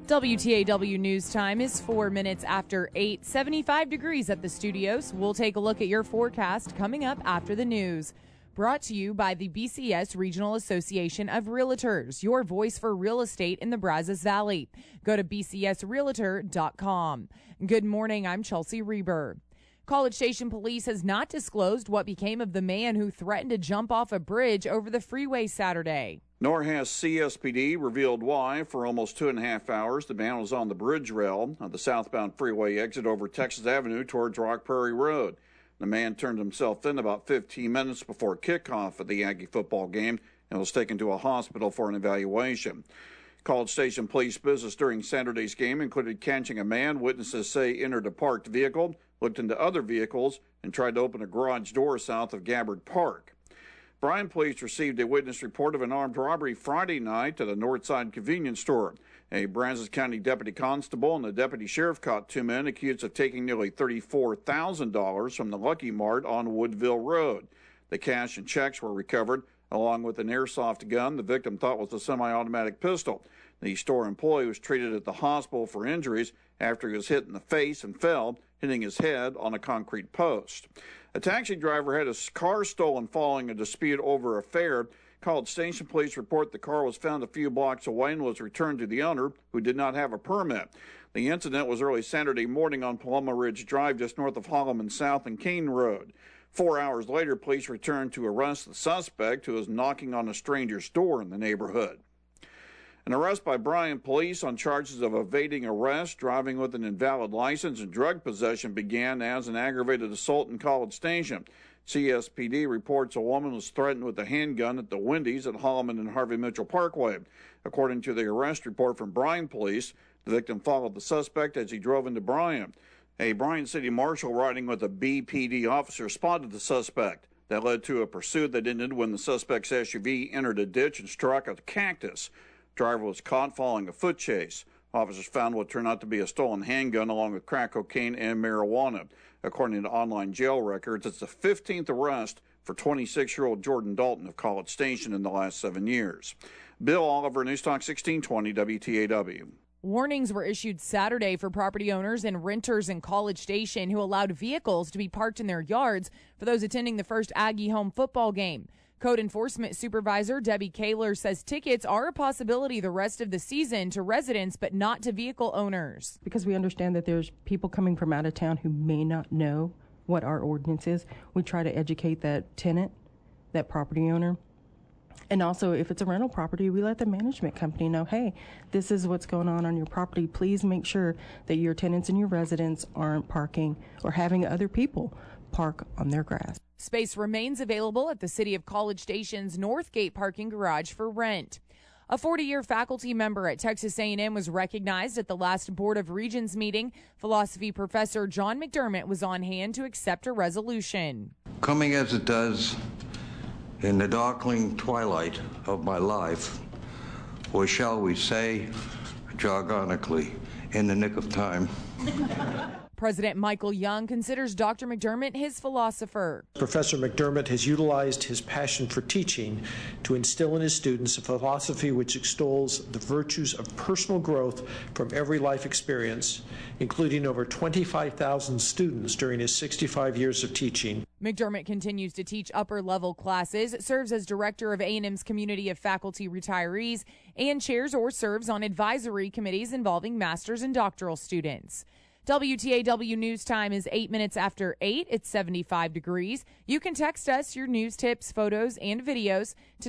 WTAW News Time is 4 minutes after 8, 75 degrees at the studios. We'll take a look at your forecast coming up after the news. Brought to you by the BCS Regional Association of Realtors, your voice for real estate in the Brazos Valley. Go to bcsrealtor.com. Good morning, I'm Chelsea Reber. College Station Police has not disclosed what became of the man who threatened to jump off a bridge over the freeway Saturday. Nor has CSPD revealed why. For almost 2.5 hours, the man was on the bridge rail on the southbound freeway exit over Texas Avenue towards Rock Prairie Road. The man turned himself in about 15 minutes before kickoff of the Aggie football game and was taken to a hospital for an evaluation. College Station Police business during Saturday's game included catching a man witnesses say entered a parked vehicle, looked into other vehicles, and tried to open a garage door south of Gabbard Park. Bryan police received a witness report of an armed robbery Friday night at a Northside convenience store. A Brazos County deputy constable and the deputy sheriff caught two men accused of taking nearly $34,000 from the Lucky Mart on Woodville Road. The cash and checks were recovered, along with an airsoft gun the victim thought was a semi-automatic pistol. The store employee was treated at the hospital for injuries after he was hit in the face and fell, hitting his head on a concrete post. A taxi driver had his car stolen following a dispute over a fare. College Station police report the car was found a few blocks away and was returned to the owner, who did not have a permit. The incident was early Saturday morning on Paloma Ridge Drive, just north of Holloman South and Kane Road. 4 hours later, police returned to arrest the suspect, who was knocking on a stranger's door in the neighborhood. An arrest by Bryan police on charges of evading arrest, driving with an invalid license, and drug possession began as an aggravated assault in College Station. CSPD reports a woman was threatened with a handgun at the Wendy's at Holloman and Harvey Mitchell Parkway. According to the arrest report from Bryan police, the victim followed the suspect as he drove into Bryan. A Bryan City Marshal riding with a BPD officer spotted the suspect. That led to a pursuit that ended when the suspect's SUV entered a ditch and struck a cactus. Driver was caught following a foot chase. Officers found what turned out to be a stolen handgun along with crack cocaine and marijuana. According to online jail records, it's the 15th arrest for 26-year-old Jordan Dalton of College Station in the last 7 years. Bill Oliver, News Talk 1620 WTAW. Warnings were issued Saturday for property owners and renters in College Station who allowed vehicles to be parked in their yards for those attending the first Aggie home football game. Code Enforcement Supervisor Debbie Kaler says tickets are a possibility the rest of the season to residents, but not to vehicle owners. Because we understand that there's people coming from out of town who may not know what our ordinance is, we try to educate that tenant, that property owner. And also, if it's a rental property, we let the management company know, hey, this is what's going on your property. Please make sure that your tenants and your residents aren't parking or having other people park on their grass. Space remains available at the City of College Station's Northgate parking garage for rent. A 40-year faculty member at Texas A&M was recognized at the last Board of Regents meeting. Philosophy professor John McDermott was on hand to accept a resolution. Coming as it does in the darkling twilight of my life, or shall we say, jargonically, in the nick of time. President Michael Young considers Dr. McDermott his philosopher. Professor McDermott has utilized his passion for teaching to instill in his students a philosophy which extols the virtues of personal growth from every life experience, including over 25,000 students during his 65 years of teaching. McDermott continues to teach upper-level classes, serves as director of A&M's Community of Faculty Retirees, and chairs or serves on advisory committees involving master's and doctoral students. WTAW News Time is 8 minutes after 8. It's 75 degrees. You can text us your news tips, photos, and videos to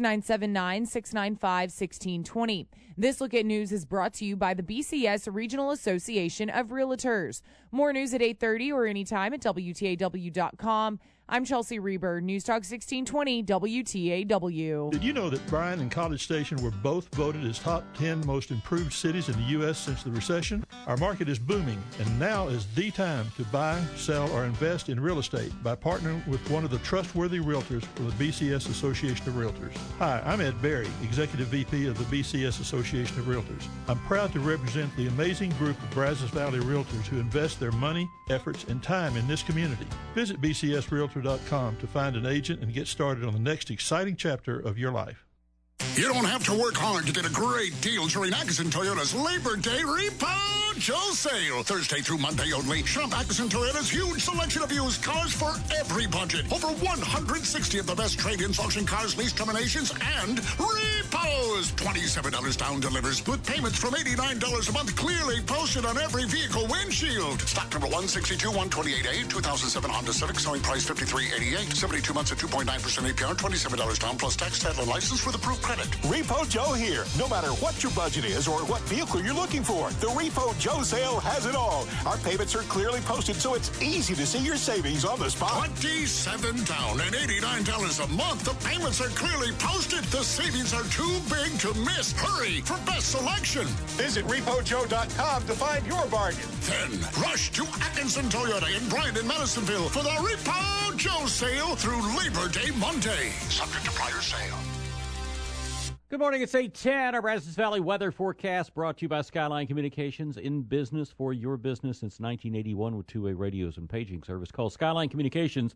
979-695-1620. This Look at News is brought to you by the BCS Regional Association of Realtors. More news at 8:30 or anytime at WTAW.com. I'm Chelsea Reber, News Talk 1620 WTAW. Did you know that Bryan and College Station were both voted as top 10 most improved cities in the U.S. since the recession? Our market is booming, and now is the time to buy, sell, or invest in real estate by partnering with one of the trustworthy realtors from the BCS Association of Realtors. Hi, I'm Ed Berry, Executive VP of the BCS Association of Realtors. I'm proud to represent the amazing group of Brazos Valley Realtors who invest their money, efforts, and time in this community. Visit BCSRealtor.com to find an agent and get started on the next exciting chapter of your life. You don't have to work hard to get a great deal during Atkinson Toyota's Labor Day Repo Joe sale. Thursday through Monday only. Shop Atkinson Toyota's huge selection of used cars for every budget. Over 160 of the best trade-ins, auction cars, lease terminations, and repos. $27 down delivers with payments from $89 a month clearly posted on every vehicle windshield. Stock number 162, 128A, 2007 Honda Civic, selling price $53.88. 72 months at 2.9% APR, $27 down plus tax, title, and license with approved credit. Repo Joe here. No matter what your budget is or what vehicle you're looking for, the Repo Joe sale has it all. Our payments are clearly posted, so it's easy to see your savings on the spot. 27 down and $89 a month. The payments are clearly posted. The savings are too big to miss. Hurry for best selection. Visit RepoJoe.com to find your bargain. Then rush to Atkinson Toyota in Bryan and Madisonville for the Repo Joe sale through Labor Day Monday. Subject to prior sale. Good morning, it's 8:10. Our Brazos Valley weather forecast brought to you by Skyline Communications, in business for your business since 1981 with two-way radios and paging service. Call Skyline Communications,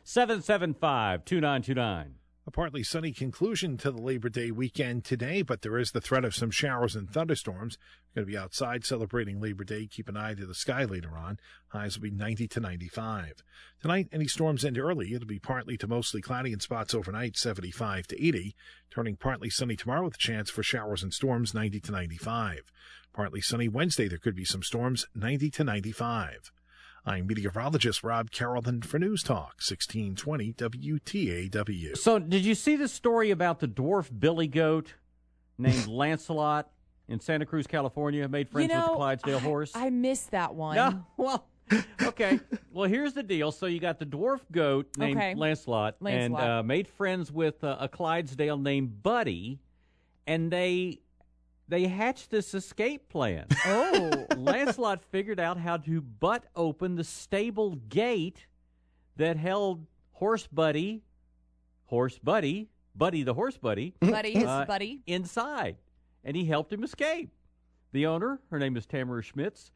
775-2929. A partly sunny conclusion to the Labor Day weekend today, but there is the threat of some showers and thunderstorms. We're going to be outside celebrating Labor Day. Keep an eye to the sky later on. Highs will be 90 to 95. Tonight, any storms end early. It'll be partly to mostly cloudy in spots overnight, 75 to 80. Turning partly sunny tomorrow with a chance for showers and storms, 90 to 95. Partly sunny Wednesday. There could be some storms, 90 to 95. I'm meteorologist Rob Carrollton for News Talk, 1620 WTAW. So, did you see the story about the dwarf billy goat named Lancelot in Santa Cruz, California, made friends with the Clydesdale horse? I missed that one. No, well, okay. Well, here's the deal. So you got the dwarf goat named Lancelot, and made friends with a Clydesdale named Buddy, and they hatched this escape plan. Oh. Lancelot figured out how to butt open the stable gate that held Buddy the horse buddy. Buddy, his buddy. Inside. And he helped him escape. The owner, her name is Tamara Schmitz,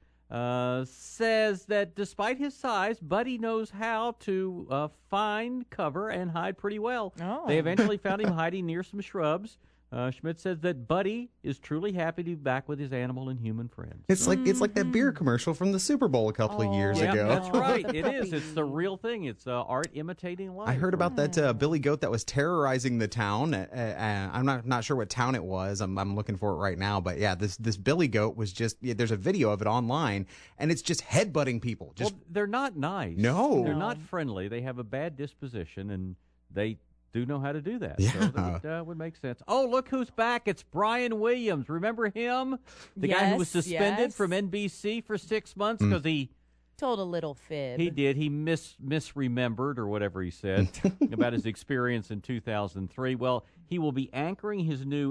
says that despite his size, Buddy knows how to find cover and hide pretty well. Oh. They eventually found him hiding near some shrubs. Schmidt says that Buddy is truly happy to be back with his animal and human friends. It's like that beer commercial from the Super Bowl a couple of years ago. That's right. It is. It's the real thing. It's art imitating life. I heard about that billy goat that was terrorizing the town. I'm not sure what town it was. I'm looking for it right now. But yeah, this billy goat was just. There's a video of it online, and it's just headbutting people. Well, they're not nice. No, they're not friendly. They have a bad disposition, and they do know how to do that. Yeah. So that would make sense. Oh, look who's back. It's Brian Williams. Remember him? The guy who was suspended from NBC for 6 months because he told a little fib. He did. He misremembered or whatever he said about his experience in 2003. Well, he will be anchoring his new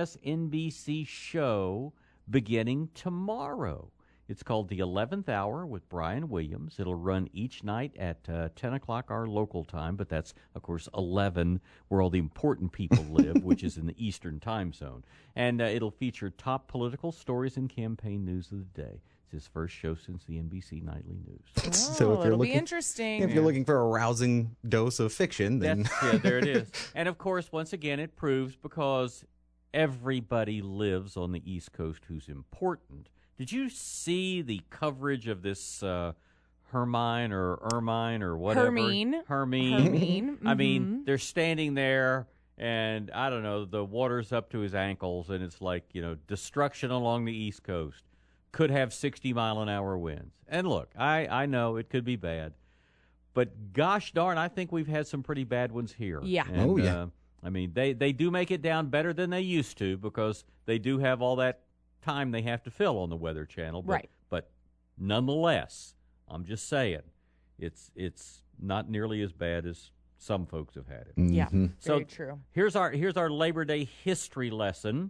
MSNBC show beginning tomorrow. It's called The 11th Hour with Brian Williams. It'll run each night at 10 o'clock our local time, but that's, of course, 11 where all the important people live, which is in the Eastern time zone. And it'll feature top political stories and campaign news of the day. It's his first show since the NBC Nightly News. So if you're it'll looking, be interesting. If you're looking for a rousing dose of fiction, then... there it is. And, of course, once again, it proves because everybody lives on the East Coast who's important. Did you see the coverage of this Hermine or Ermine or whatever? Hermine. Mm-hmm. I mean, they're standing there, and I don't know, the water's up to his ankles, and it's like, destruction along the East Coast. Could have 60-mile-an-hour winds. And look, I know it could be bad, but gosh darn, I think we've had some pretty bad ones here. Yeah. And, I mean, they do make it down better than they used to because they do have all that time they have to fill on the Weather Channel, but nonetheless, I'm just saying, it's not nearly as bad as some folks have had it. Yeah, so very true. Here's our Labor Day history lesson.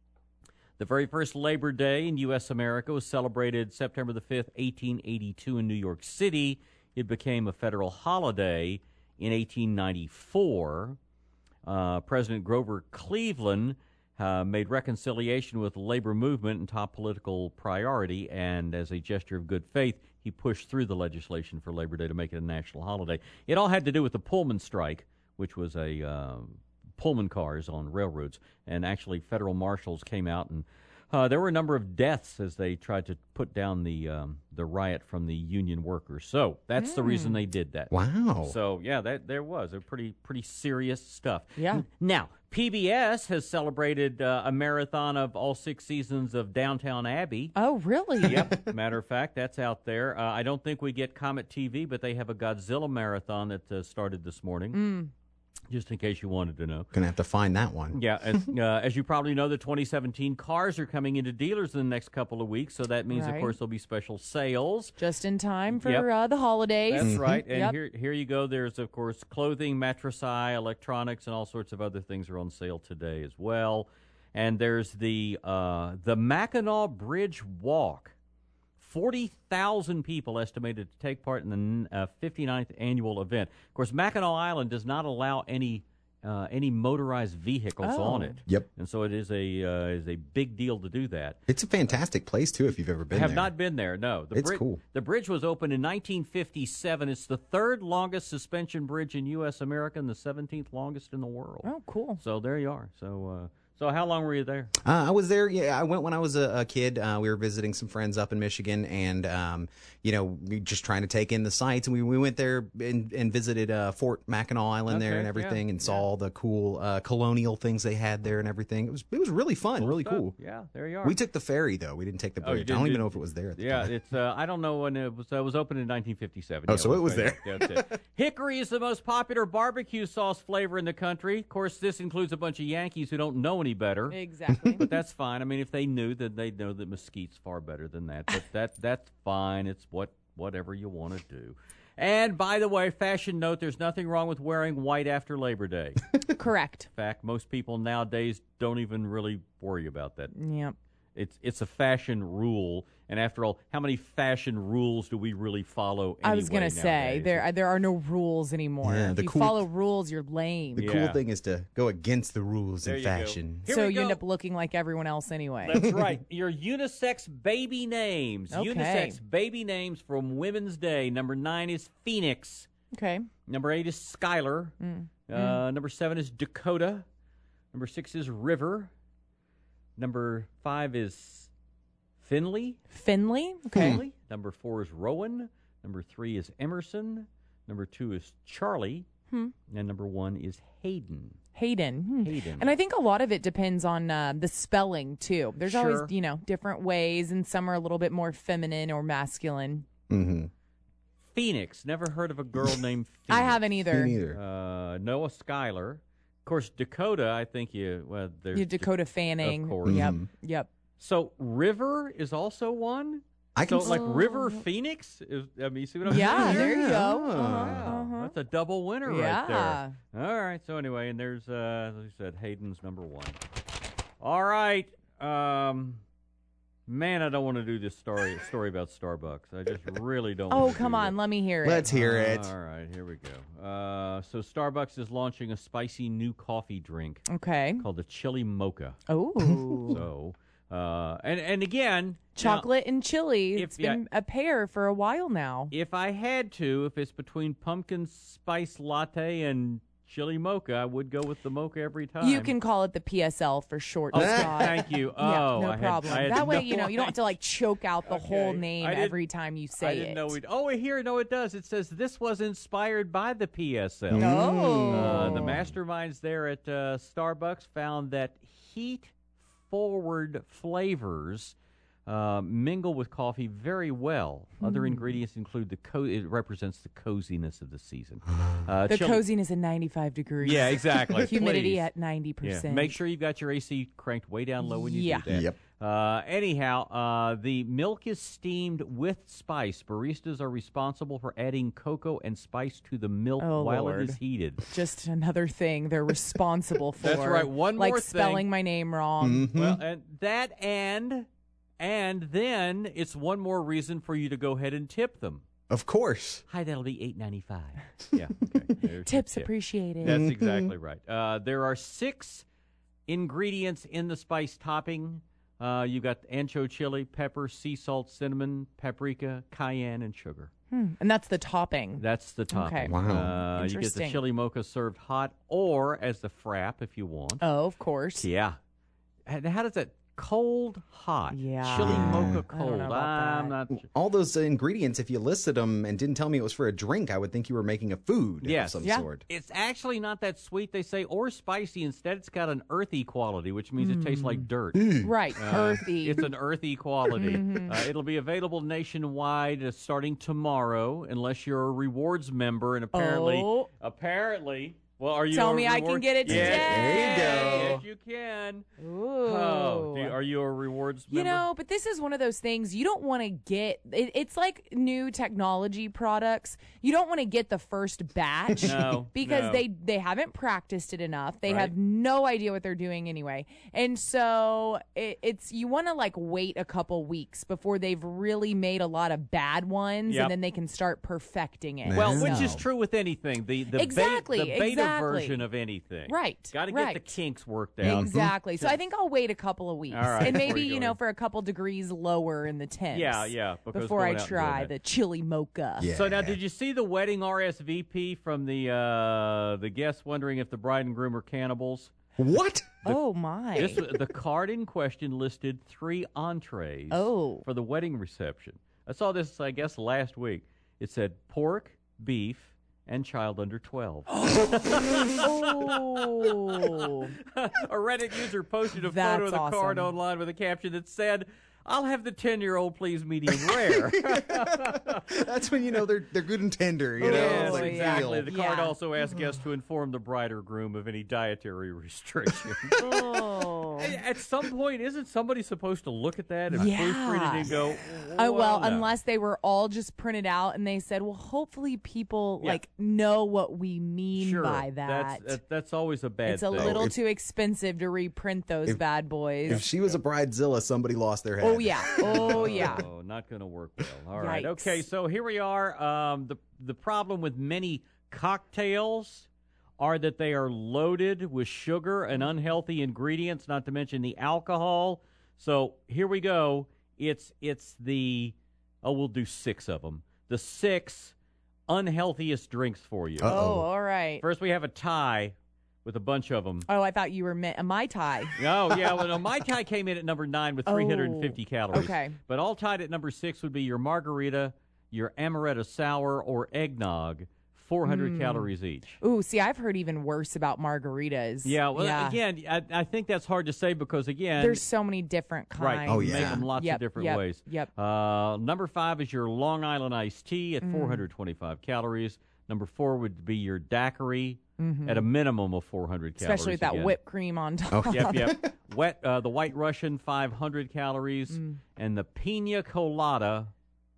The very first Labor Day in U.S. America was celebrated September the 5th, 1882 in New York City. It became a federal holiday in 1894. President Grover Cleveland made reconciliation with the labor movement and top political priority, and as a gesture of good faith, he pushed through the legislation for Labor Day to make it a national holiday. It all had to do with the Pullman strike, which was a Pullman cars on railroads. And actually, federal marshals came out, and there were a number of deaths as they tried to put down the riot from the union workers. So that's the reason they did that. Wow. So yeah, there was a pretty serious stuff. Yeah. Now PBS has celebrated a marathon of all 6 seasons of Downtown Abbey. Oh, really? Yep. Matter of fact, that's out there. I don't think we get Comet TV, but they have a Godzilla marathon that started this morning. Just in case you wanted to know. Gonna have to find that one. Yeah, as you probably know, the 2017 cars are coming into dealers in the next couple of weeks, so that means, of course, there'll be special sales. Just in time for the holidays. That's right. And here you go. There's, of course, clothing, mattressi, electronics, and all sorts of other things are on sale today as well. And there's the Mackinac Bridge Walk. 40,000 people estimated to take part in the 59th annual event. Of course, Mackinac Island does not allow any motorized vehicles on it. Yep. And so it is a big deal to do that. It's a fantastic place, too, if you've ever been there. I have not been there, no. It's cool. The bridge was opened in 1957. It's the 3rd longest suspension bridge in U.S. America and the 17th longest in the world. Oh, cool. So there you are. So how long were you there? I was there. Yeah, I went when I was a kid. We were visiting some friends up in Michigan, and we just trying to take in the sights. And we went there and visited Fort Mackinac Island there and everything, and saw all the cool colonial things they had there and everything. It was really fun, really cool. Yeah, there you are. We took the ferry though. We didn't take the bridge. I don't even know if it was there at the time. It's I don't know when it was. It was opened in 1957. Oh, so it was there. That's it. Hickory is the most popular barbecue sauce flavor in the country. Of course, this includes a bunch of Yankees who don't know any better. Exactly. But that's fine. I mean, if they knew, then they'd know that Mesquite's far better than that. But that's fine. It's whatever you want to do. And by the way, fashion note, there's nothing wrong with wearing white after Labor Day. Correct. In fact, most people nowadays don't even really worry about that. Yep. It's a fashion rule, and after all, how many fashion rules do we really follow anyway? I was going to say, there are no rules anymore. Yeah, if you follow rules, you're lame. The cool thing is to go against the rules in fashion. So you end up looking like everyone else anyway. That's right. Your unisex baby names. Okay. Unisex baby names from Women's Day. Number 9 is Phoenix. Okay. Number 8 is Skylar. Number 7 is Dakota. Number 6 is River. Number 5 is Finley. Finley? Okay. Finley. Number 4 is Rowan. Number 3 is Emerson. Number 2 is Charlie. And number 1 is Hayden. Hayden. Hayden. And I think a lot of it depends on the spelling, too. There's always, different ways, and some are a little bit more feminine or masculine. Mm-hmm. Phoenix. Never heard of a girl named Phoenix. I haven't either. Me neither. Noah Skylar. Of course, Dakota, I think there's Dakota Fanning. Of course. Yep. So River is also one? River Phoenix? You see what I'm saying? Yeah, there you go. Wow. That's a double winner right there. All right, so anyway, and there's, as I said, Hayden's number 1. All right. Man, I don't want to do this story about Starbucks. I just really don't want to come on. Let me hear it. Let's hear it. All right, here we go. So Starbucks is launching a spicy new coffee drink. Okay. Called the Chili Mocha. Oh. So, and again, chocolate and chili. It's been a pair for a while now. If I had to, if it's between pumpkin spice latte and chili mocha, I would go with the mocha every time. You can call it the PSL for short. Oh, thank you. No problem. That way, you don't have to choke out the whole name every time you say it. I didn't know here, no, it does. It says this was inspired by the PSL. Oh. The masterminds there at Starbucks found that heat-forward flavors mingle with coffee very well. Other ingredients include it represents the coziness of the season. The coziness at 95 degrees. Yeah, exactly. Humidity at 90%. Yeah. Make sure you've got your AC cranked way down low when you do that. Yep. Anyhow, the milk is steamed with spice. Baristas are responsible for adding cocoa and spice to the milk while it is heated. Just another thing they're responsible for. That's right. One more thing. Like spelling my name wrong. Mm-hmm. Well, and that and then it's one more reason for you to go ahead and tip them. Of course. Hi, that'll be $8.95. Yeah, okay. Tips appreciated. That's exactly right. There are 6 ingredients in the spice topping. You got ancho chili, pepper, sea salt, cinnamon, paprika, cayenne, and sugar. And that's the topping. That's the topping. Okay. Wow. You get the Interesting. chili mocha served hot or as the frap if you want. Oh, of course. Yeah. And how does that cold, hot? Yeah. Chili mocha I don't cold. know about I'm that. not. All those ingredients, if you listed them and didn't tell me it was for a drink, I would think you were making a food Yes. of some Yeah. sort. It's actually not that sweet, they say, or spicy. Instead, it's got an earthy quality, which means it tastes like dirt. Right. Earthy. It's an earthy quality. It'll be available nationwide starting tomorrow, unless you're a rewards member. And apparently, Oh. well, are you? Tell a me I can reward- get it Yes, today. Yes, you can. Ooh. Oh, are you a rewards member? You know, but this is one of those things you don't want to get. It's like new technology products. You don't want to get the first batch No, because no. they haven't practiced it enough. They Right. have no idea what they're doing anyway. And so it's you want to like wait a couple weeks before they've really made a lot of bad ones, Yep. and then they can start perfecting it. Well, which So- is true with anything. The Exactly, the beta exactly. version of anything. Right, Got to get the right. kinks worked out. Exactly. So I think I'll wait a couple of weeks, All right, and before maybe you go in. for a couple degrees lower in the temps. Yeah, because Before I going out and doing try that. the chili mocha. Yeah. So now, did you see the wedding RSVP from the guests wondering if the bride and groom are cannibals? What? Oh my! The card in question listed 3 entrees Oh. for the wedding reception. I saw this, I guess, last week. It said pork, beef, and child under 12. Oh. A Reddit user posted a photo That's of the card awesome. online with a caption that said, "I'll have the 10-year-old, please, medium rare." That's when you know they're good and tender. You know, Yes, It's like exactly. veal. The card Yeah. also asked guests to inform the bride or groom of any dietary restrictions. Oh. At some point, isn't somebody supposed to look at that and Yeah. proofread it and go, Well, no. unless they were all just printed out and they said, well, hopefully people know what we mean Sure, by that. that's always a bad It's a thing. little too expensive to reprint those bad boys. If she was a bridezilla, somebody lost their head. Oh yeah. Oh yeah. Oh, not going to work well. All right. Yikes. Okay, so here we are. The problem with many cocktails are that they are loaded with sugar and unhealthy ingredients, not to mention the alcohol. So here we go. It's we'll do 6 of them. The 6 unhealthiest drinks for you. Oh, all right. First, we have a tie with a bunch of them. Oh, I thought you were a Mai Tai. Oh, yeah. Well, no, Mai Tai came in at number 9 with 350 calories. Okay. But all tied at number 6 would be your margarita, your amaretto sour, or eggnog, 400 calories each. Ooh, see, I've heard even worse about margaritas. Yeah, well, again, I think that's hard to say because, again, there's so many different kinds. right, Oh, you yeah. make them lots of different ways. Yep. Number 5 is your Long Island iced tea at 425 calories. Number 4 would be your daiquiri at a minimum of 400 calories. Especially with that again. whipped cream on top. Yep. The White Russian, 500 calories. And the Pina Colada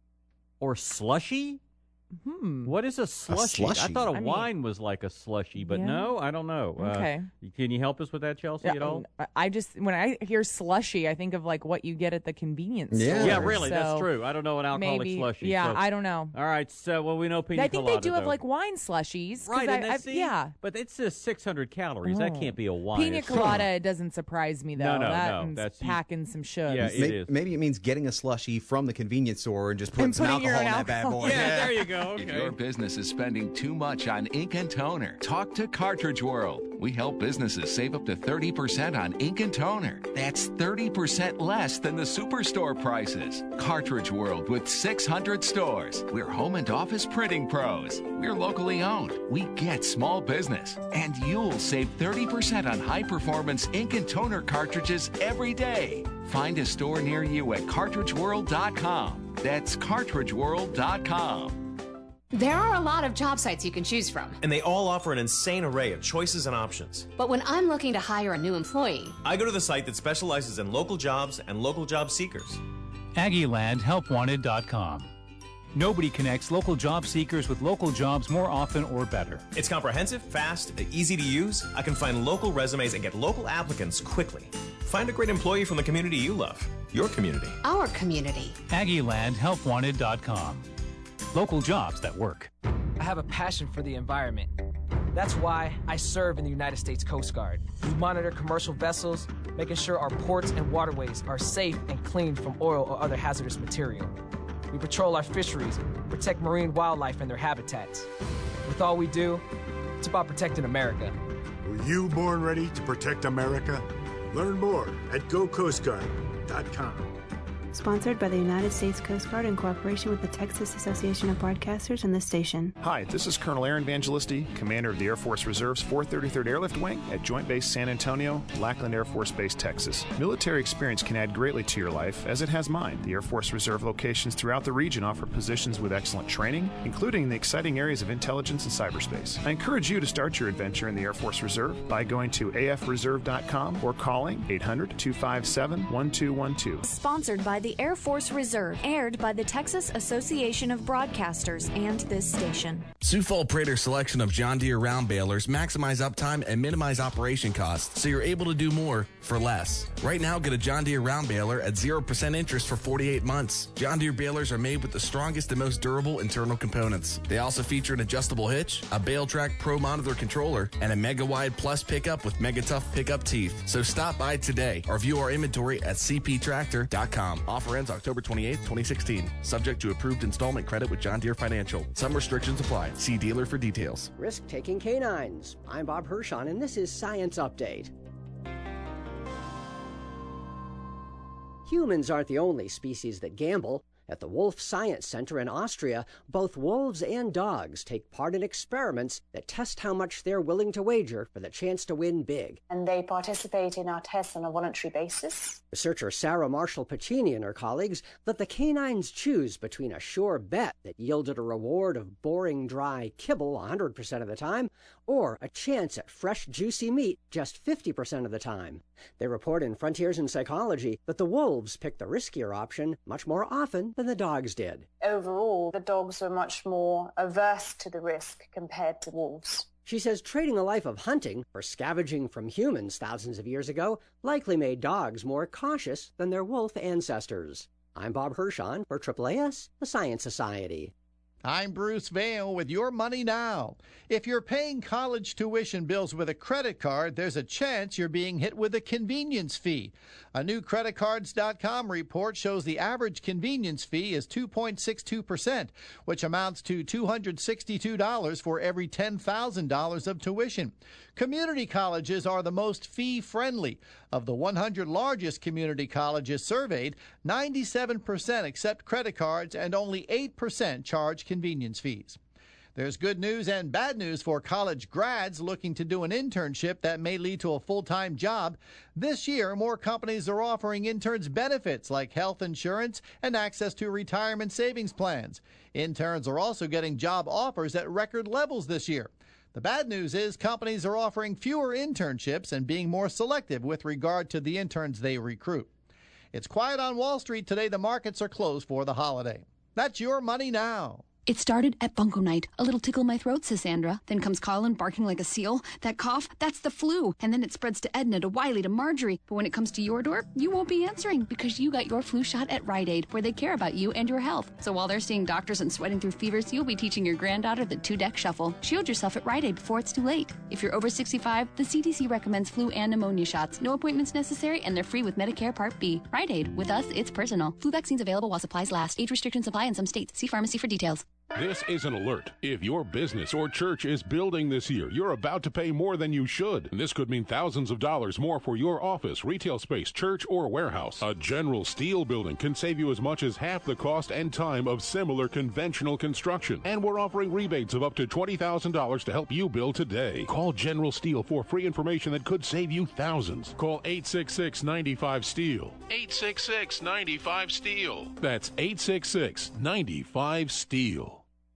or slushy? What is a slushy? I slushy? thought wine was like a slushy, but Yeah. no, I don't know. Okay. Can you help us with that, Chelsea, at all? I just, when I hear slushy, I think of like what you get at the convenience Yeah. store. Yeah, really, that's So true. I don't know an alcoholic maybe, slushy. Yeah, so. I don't know. All right, so we know Pina I think Colada, they do have though. like wine slushies. 'cause Right, and I've- see, yeah. but it's just 600 calories. That can't be a wine. Pina It's- colada doesn't surprise me though. No, That's that's- packing some sugar. Yeah, it is. Maybe it means getting a slushy from the convenience store and just putting some putting your alcohol own in that bad alcohol. boy. Yeah, there you go. If Okay. your business is spending too much on ink and toner, talk to Cartridge World. We help businesses save up to 30% on ink and toner. That's 30% less than the superstore prices. Cartridge World with 600 stores. We're home and office printing pros. We're locally owned. We get small business. And you'll save 30% on high-performance ink and toner cartridges every day. Find a store near you at cartridgeworld.com. That's cartridgeworld.com. There are a lot of job sites you can choose from. And they all offer an insane array of choices and options. But when I'm looking to hire a new employee, I go to the site that specializes in local jobs and local job seekers. AggieLandHelpWanted.com. Nobody connects local job seekers with local jobs more often or better. It's comprehensive, fast, easy to use. I can find local resumes and get local applicants quickly. Find a great employee from the community you love. Your community. our community. AggieLandHelpWanted.com. Local jobs that work. I have a passion for the environment. That's why I serve in the United States Coast Guard. We monitor commercial vessels, making sure our ports and waterways are safe and clean from oil or other hazardous material. We patrol our fisheries, protect marine wildlife and their habitats. With all we do, it's about protecting America. Were you born ready to protect America? Learn more at GoCoastGuard.com. Sponsored by the United States Coast Guard in cooperation with the Texas Association of Broadcasters and this station. Hi, this is Colonel Aaron Evangelisti, Commander of the Air Force Reserve's 433rd Airlift Wing at Joint Base San Antonio, Lackland Air Force Base, Texas. Military experience can add greatly to your life, as it has mine. The Air Force Reserve locations throughout the region offer positions with excellent training, including the exciting areas of intelligence and cyberspace. I encourage you to start your adventure in the Air Force Reserve by going to afreserve.com or calling 800-257-1212. Sponsored by the Air Force Reserve, aired by the Texas Association of Broadcasters and this station. Sioux Falls Prater's selection of John Deere round balers maximize uptime and minimize operation costs, so you're able to do more for less. Right now, get a John Deere round baler at 0% interest for 48 months. John Deere balers are made with the strongest and most durable internal components. They also feature an adjustable hitch, a BaleTrack Pro Monitor controller, and a Mega Wide Plus pickup with Mega Tough pickup teeth. So stop by today or view our inventory at cptractor.com. Offer ends October 28, 2016. Subject to approved installment credit with John Deere Financial. Some restrictions apply. See dealer for details. Risk-taking canines. I'm Bob Hirschon, and this is Science Update. Humans aren't the only species that gamble. At the Wolf Science Center in Austria, both wolves and dogs take part in experiments that test how much they're willing to wager for the chance to win big. And they participate in our tests on a voluntary basis. Researcher Sarah Marshall-Pacini and her colleagues let the canines choose between a sure bet that yielded a reward of boring, dry kibble 100% of the time, or a chance at fresh, juicy meat just 50% of the time. They report in Frontiers in Psychology that the wolves picked the riskier option much more often than the dogs did. Overall, the dogs were much more averse to the risk compared to wolves. She says trading a life of hunting for scavenging from humans thousands of years ago likely made dogs more cautious than their wolf ancestors. I'm Bob Hirschon for AAAS, the Science Society. I'm Bruce Vail with Your Money Now. If you're paying college tuition bills with a credit card, there's a chance you're being hit with a convenience fee. A new creditcards.com report shows the average convenience fee is 2.62%, which amounts to $262 for every $10,000 of tuition. Community colleges are the most fee-friendly. Of the 100 largest community colleges surveyed, 97% accept credit cards and only 8% charge convenience fees. There's good news and bad news for college grads looking to do an internship that may lead to a full-time job. This year, more companies are offering interns benefits like health insurance and access to retirement savings plans. Interns are also getting job offers at record levels this year. The bad news is companies are offering fewer internships and being more selective with regard to the interns they recruit. It's quiet on Wall Street today. The markets are closed for the holiday. That's Your Money Now. It started at Bunko Night. A little tickle in my throat, says Sandra. Then comes Colin barking like a seal. That cough, that's the flu. And then it spreads to Edna, to Wiley, to Marjorie. But when it comes to your door, you won't be answering because you got your flu shot at Rite Aid, where they care about you and your health. So while they're seeing doctors and sweating through fevers, you'll be teaching your granddaughter the 2-deck shuffle. Shield yourself at Rite Aid before it's too late. If you're over 65, the CDC recommends flu and pneumonia shots. No appointments necessary, and they're free with Medicare Part B. Rite Aid. With us, it's personal. Flu vaccines available while supplies last. Age restrictions apply in some states. See pharmacy for details. This is an alert. If your business or church is building this year, you're about to pay more than you should. And this could mean thousands of dollars more for your office, retail space, church, or warehouse. A General Steel building can save you as much as half the cost and time of similar conventional construction. And we're offering rebates of up to $20,000 to help you build today. Call General Steel for free information that could save you thousands. Call 866-95-STEEL. 866-95-STEEL. That's 866-95-STEEL.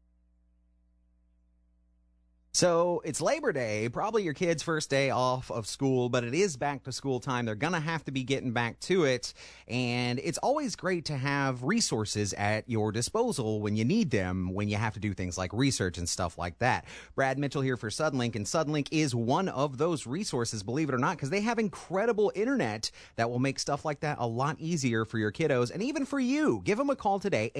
So it's Labor Day, probably your kid's first day off of school, but it is back to school time. They're going to have to be getting back to it. And it's always great to have resources at your disposal when you need them, when you have to do things like research and stuff like that. Brad Mitchell here for Suddenlink, and Suddenlink is one of those resources, believe it or not, because they have incredible internet that will make stuff like that a lot easier for your kiddos and even for you. Give them a call today,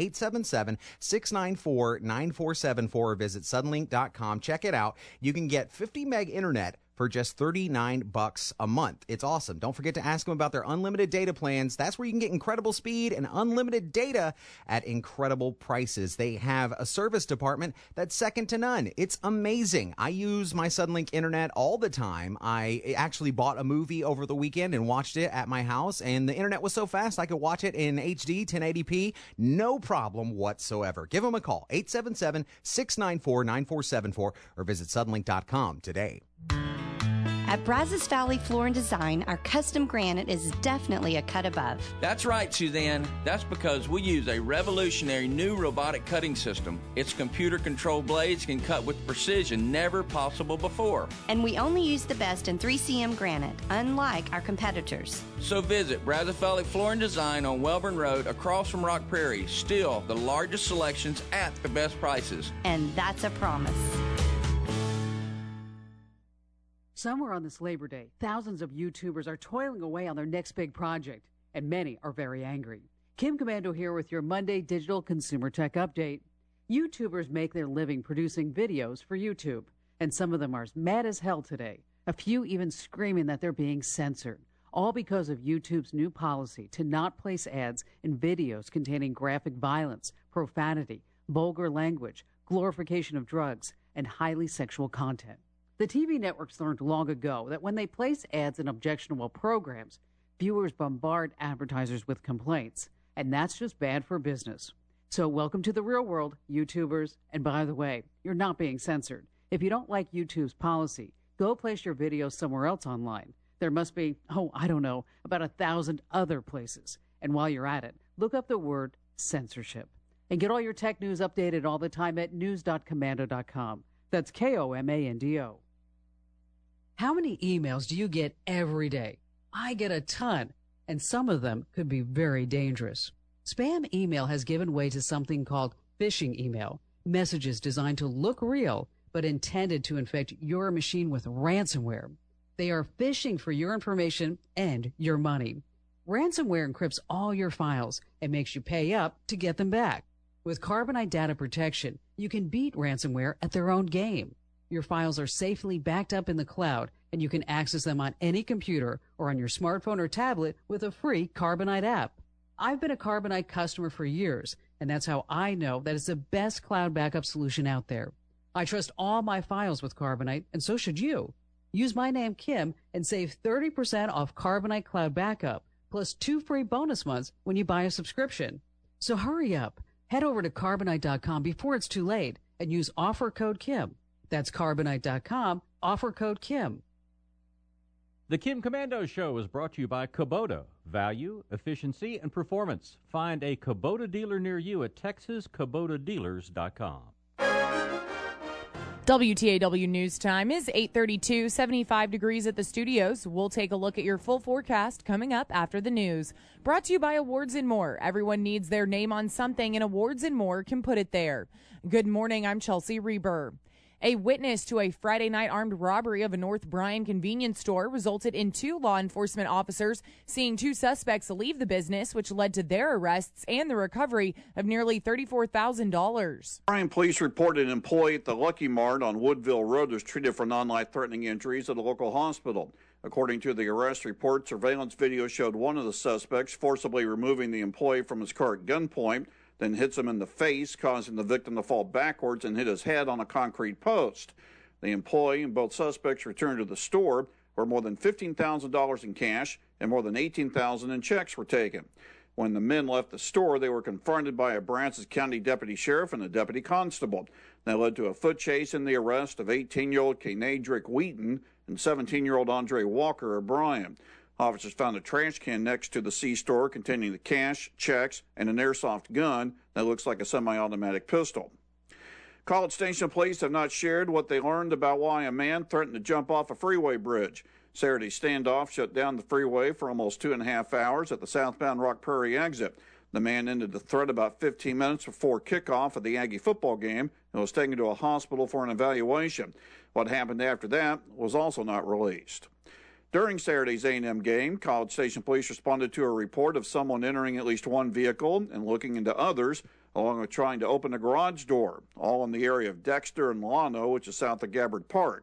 877-694-9474, or visit suddenlink.com. Check it out. You can get 50 meg internet for just $39 a month. It's awesome. Don't forget to ask them about their unlimited data plans. That's where you can get incredible speed and unlimited data at incredible prices. They have a service department that's second to none. It's amazing. I use my Suddenlink internet all the time. I actually bought a movie over the weekend and watched it at my house, and the internet was so fast I could watch it in HD 1080p. No problem whatsoever. Give them a call, 877-694-9474, or visit Suddenlink.com today. At Brazos Valley Floor and Design, our custom granite is definitely a cut above. That's right, Suzanne. That's because we use a revolutionary new robotic cutting system. Its computer-controlled blades can cut with precision never possible before. And we only use the best in 3cm granite, unlike our competitors. So visit Brazos Valley Floor and Design on Welborn Road across from Rock Prairie. Still the largest selections at the best prices. And that's a promise. Somewhere on this Labor Day, thousands of YouTubers are toiling away on their next big project, and many are very angry. Kim Komando here with your Monday Digital Consumer Tech Update. YouTubers make their living producing videos for YouTube, and some of them are mad as hell today, a few even screaming that they're being censored, all because of YouTube's new policy to not place ads in videos containing graphic violence, profanity, vulgar language, glorification of drugs, and highly sexual content. The TV networks learned long ago that when they place ads in objectionable programs, viewers bombard advertisers with complaints, and that's just bad for business. So welcome to the real world, YouTubers. And by the way, you're not being censored. If you don't like YouTube's policy, go place your videos somewhere else online. There must be, about 1,000 other places. And while you're at it, look up the word censorship. And get all your tech news updated all the time at news.komando.com. That's Komando. How many emails do you get every day? I get a ton, and some of them could be very dangerous. Spam email has given way to something called phishing email, messages designed to look real, but intended to infect your machine with ransomware. They are phishing for your information and your money. Ransomware encrypts all your files and makes you pay up to get them back. With Carbonite Data Protection, you can beat ransomware at their own game. Your files are safely backed up in the cloud, and you can access them on any computer or on your smartphone or tablet with a free Carbonite app. I've been a Carbonite customer for years, and that's how I know that it's the best cloud backup solution out there. I trust all my files with Carbonite, and so should you. Use my name, Kim, and save 30% off Carbonite Cloud Backup, plus 2 free bonus months when you buy a subscription. So hurry up. Head over to Carbonite.com before it's too late and use offer code Kim. That's Carbonite.com, offer code Kim. The Kim Komando Show is brought to you by Kubota. Value, efficiency, and performance. Find a Kubota dealer near you at TexasKubotaDealers.com. WTAW News Time is 8:32, 75 degrees at the studios. We'll take a look at your full forecast coming up after the news. Brought to you by Awards and More. Everyone needs their name on something, and Awards and More can put it there. Good morning, I'm Chelsea Reber. A witness to a Friday night armed robbery of a North Bryan convenience store resulted in 2 law enforcement officers seeing 2 suspects leave the business, which led to their arrests and the recovery of nearly $34,000. Bryan police reported an employee at the Lucky Mart on Woodville Road was treated for non-life-threatening injuries at a local hospital. According to the arrest report, surveillance video showed one of the suspects forcibly removing the employee from his car at gunpoint, then hits him in the face, causing the victim to fall backwards and hit his head on a concrete post. The employee and both suspects returned to the store, where more than $15,000 in cash and more than $18,000 in checks were taken. When the men left the store, they were confronted by a Brazos County deputy sheriff and a deputy constable. That led to a foot chase and the arrest of 18-year-old Kenadrick Wheaton and 17-year-old Andre Walker of Bryan. Officers found a trash can next to the C-store containing the cash, checks, and an airsoft gun that looks like a semi-automatic pistol. College Station police have not shared what they learned about why a man threatened to jump off a freeway bridge. Saturday's standoff shut down the freeway for almost 2.5 hours at the southbound Rock Prairie exit. The man ended the threat about 15 minutes before kickoff of the Aggie football game and was taken to a hospital for an evaluation. What happened after that was also not released. During Saturday's A&M game, College Station police responded to a report of someone entering at least one vehicle and looking into others, along with trying to open a garage door, all in the area of Dexter and Milano, which is south of Gabbard Park.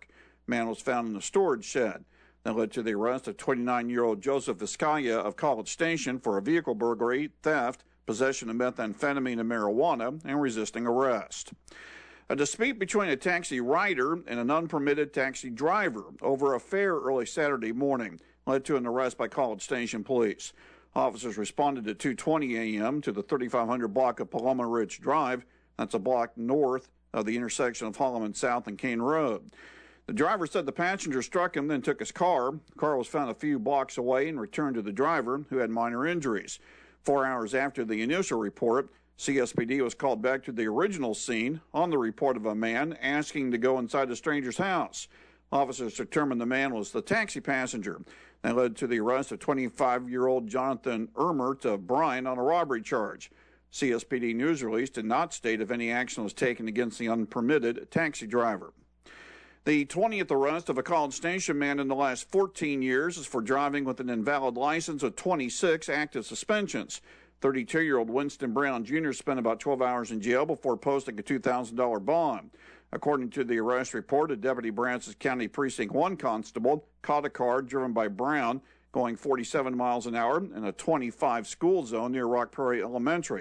Man was found in a storage shed. That led to the arrest of 29-year-old Joseph Vizcaya of College Station for a vehicle burglary, theft, possession of methamphetamine and marijuana, and resisting arrest. A dispute between a taxi rider and an unpermitted taxi driver over a fare early Saturday morning led to an arrest by College Station police. Officers responded at 2:20 a.m. to the 3500 block of Paloma Ridge Drive. That's a block north of the intersection of Holloman South and Kane Road. The driver said the passenger struck him, then took his car. The car was found a few blocks away and returned to the driver, who had minor injuries. 4 hours after the initial report, CSPD was called back to the original scene on the report of a man asking to go inside a stranger's house. Officers determined the man was the taxi passenger. That led to the arrest of 25-year-old Jonathan Ermert of Bryan on a robbery charge. CSPD news release did not state if any action was taken against the unpermitted taxi driver. The 20th arrest of a College Station man in the last 14 years is for driving with an invalid license with 26 active suspensions. 32-year-old Winston Brown Jr. spent about 12 hours in jail before posting a $2,000 bond. According to the arrest report, a Deputy Brazos County Precinct 1 constable caught a car driven by Brown going 47 miles an hour in a 25 school zone near Rock Prairie Elementary.